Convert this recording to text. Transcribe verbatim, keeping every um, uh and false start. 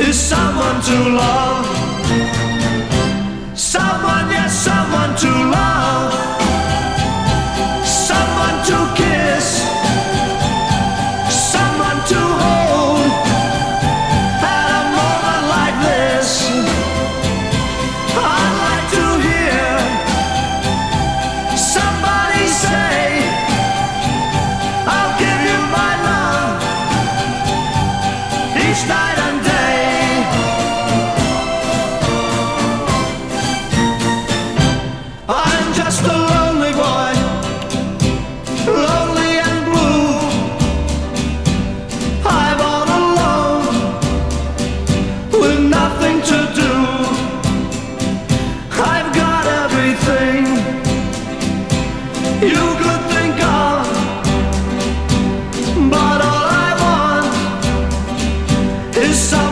is someone to love. Someone, yes, someone to love. Someone to kiss. Someone to hold. At a moment like this, I'd like to hear somebody say, I'll give you my love each night and day. I'm just a lonely boy, lonely and blue. I'm all alone with nothing to do. I've got everything you could think of, but all I want is some